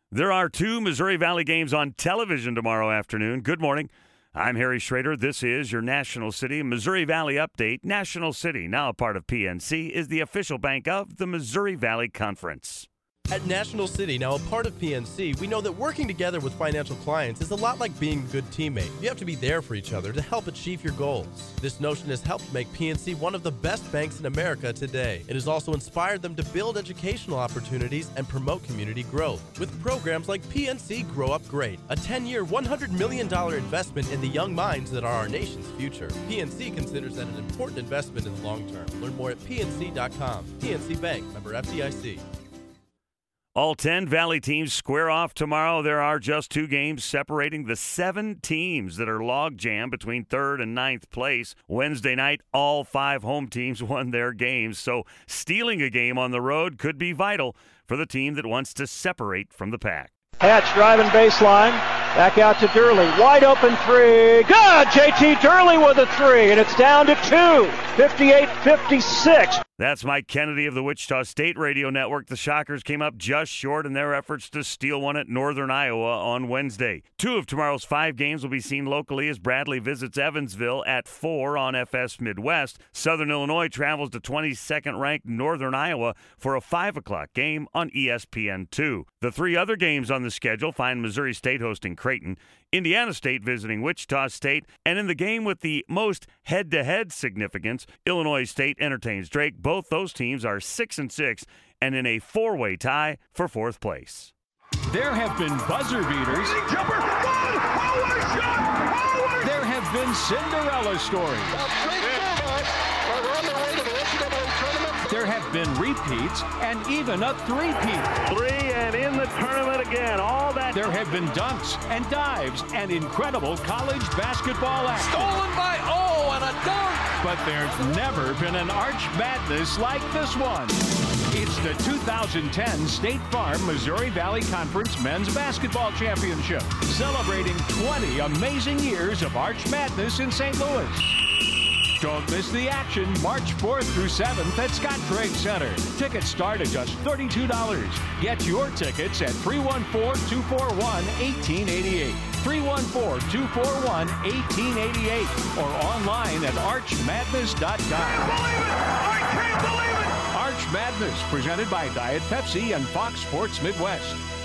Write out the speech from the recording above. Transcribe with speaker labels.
Speaker 1: There are two Missouri Valley games on television tomorrow afternoon. Good morning. I'm Harry Schrader. This is your National City Missouri Valley update. National City, now a part of PNC, is the official bank of the Missouri Valley Conference.
Speaker 2: At National City, now a part of PNC, we know that working together with financial clients is a lot like being a good teammate. You have to be there for each other to help achieve your goals. This notion has helped make PNC one of the best banks in America today. It has also inspired them to build educational opportunities and promote community growth with programs like PNC Grow Up Great, a 10-year, $100 million investment in the young minds that are our nation's future. PNC considers that an important investment in the long term. Learn more at pnc.com. PNC Bank, member FDIC.
Speaker 1: All 10 Valley teams square off tomorrow. There are just two games separating the 7 teams that are log jammed between 3rd and 9th place. Wednesday night, all 5 home teams won their games, so stealing a game on the road could be vital for the team that wants to separate from the pack.
Speaker 3: Hatch driving baseline, back out to Durley, wide open three, good! JT Durley with a three, and it's down to 2, 58-56.
Speaker 1: That's Mike Kennedy of the Wichita State Radio Network. The Shockers came up just short in their efforts to steal one at Northern Iowa on Wednesday. 2 of tomorrow's 5 games will be seen locally as Bradley visits Evansville at 4 on FS Midwest. Southern Illinois travels to 22nd-ranked Northern Iowa for a 5 o'clock game on ESPN2. The 3 other games on the schedule find Missouri State hosting Creighton, Indiana State visiting Wichita State, and in the game with the most head-to-head significance, Illinois State entertains Drake. Both those teams are 6-6 and in a 4-way tie for 4th place.
Speaker 4: There have been buzzer beaters. There have been Cinderella stories. There have been repeats and even a 3-peat.
Speaker 3: 3 and in the tournament again. All that.
Speaker 4: There have been dunks and dives and incredible college basketball action.
Speaker 5: Stolen by and a dunk.
Speaker 4: But there's never been an Arch Madness like this one. It's the 2010 State Farm Missouri Valley Conference Men's Basketball Championship, celebrating 20 amazing years of Arch Madness in St. Louis. Don't miss the action March 4th through 7th at Scottrade Center. Tickets start at just $32. Get your tickets at 314-241-1888. 314-241-1888 or online at archmadness.com.
Speaker 5: I can't believe it!
Speaker 4: Arch Madness, presented by Diet Pepsi and Fox Sports Midwest.